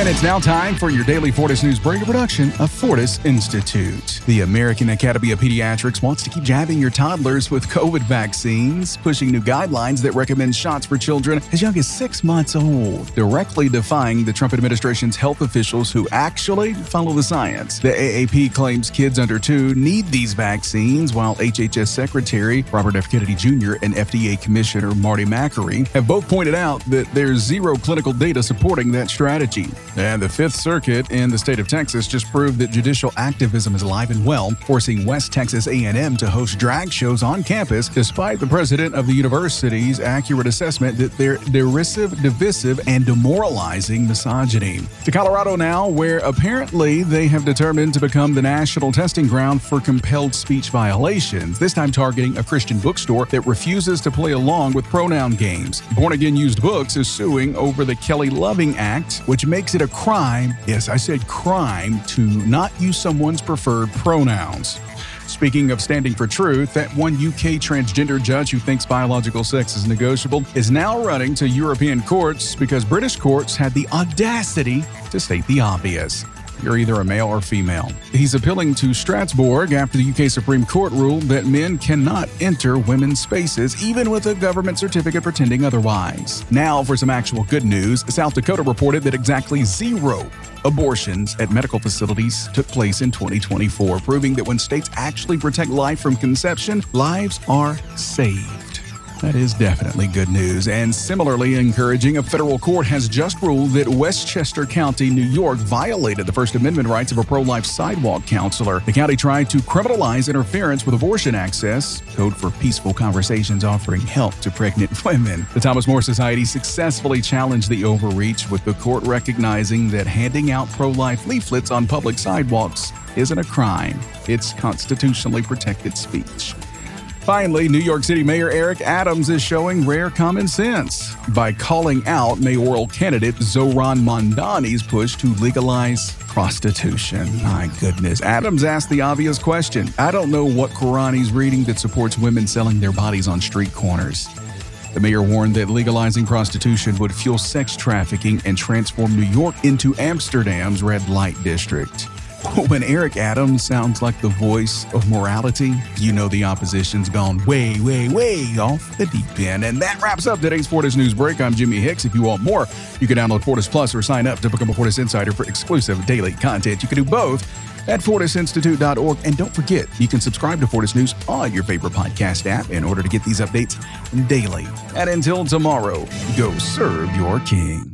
And it's now time for your daily Fortis News Break, a production of Fortis Institute. The American Academy of Pediatrics wants to keep jabbing your toddlers with COVID vaccines, pushing new guidelines that recommend shots for children as young as 6 months old, directly defying the Trump administration's health officials who actually follow the science. The AAP claims kids under 2 need these vaccines, while HHS Secretary Robert F. Kennedy Jr. and FDA Commissioner Marty Makary have both pointed out that there's zero clinical data supporting that strategy. And the Fifth Circuit in the state of Texas just proved that judicial activism is alive and well, forcing West Texas A&M to host drag shows on campus, despite the president of the university's accurate assessment that they're derisive, divisive, and demoralizing misogyny. To Colorado now, where apparently they have determined to become the national testing ground for compelled speech violations, this time targeting a Christian bookstore that refuses to play along with pronoun games. Born Again Used Books is suing over the Kelly Loving Act, which makes it a crime, yes, I said crime, to not use someone's preferred pronouns. Speaking of standing for truth, that one UK transgender judge who thinks biological sex is negotiable is now running to European courts because British courts had the audacity to state the obvious. You're either a male or female. He's appealing to Strasbourg after the UK Supreme Court ruled that men cannot enter women's spaces, even with a government certificate pretending otherwise. Now for some actual good news. South Dakota reported that exactly 0 abortions at medical facilities took place in 2024, proving that when states actually protect life from conception, lives are saved. That is definitely good news. And similarly encouraging, a federal court has just ruled that Westchester County, New York, violated the First Amendment rights of a pro-life sidewalk counselor. The county tried to criminalize interference with abortion access, code for peaceful conversations offering help to pregnant women. The Thomas More Society successfully challenged the overreach, with the court recognizing that handing out pro-life leaflets on public sidewalks isn't a crime. It's constitutionally protected speech. Finally, New York City Mayor Eric Adams is showing rare common sense by calling out mayoral candidate Zohran Mamdani's push to legalize prostitution. My goodness. Adams asked the obvious question. I don't know what Quran he's reading that supports women selling their bodies on street corners. The mayor warned that legalizing prostitution would fuel sex trafficking and transform New York into Amsterdam's red light district. When Eric Adams sounds like the voice of morality, you know the opposition's gone way, way, way off the deep end. And that wraps up today's Fortis News Break. I'm Jimmy Hicks. If you want more, you can download Fortis Plus or sign up to become a Fortis Insider for exclusive daily content. You can do both at FortisInstitute.org. And don't forget, you can subscribe to Fortis News on your favorite podcast app in order to get these updates daily. And until tomorrow, go serve your king.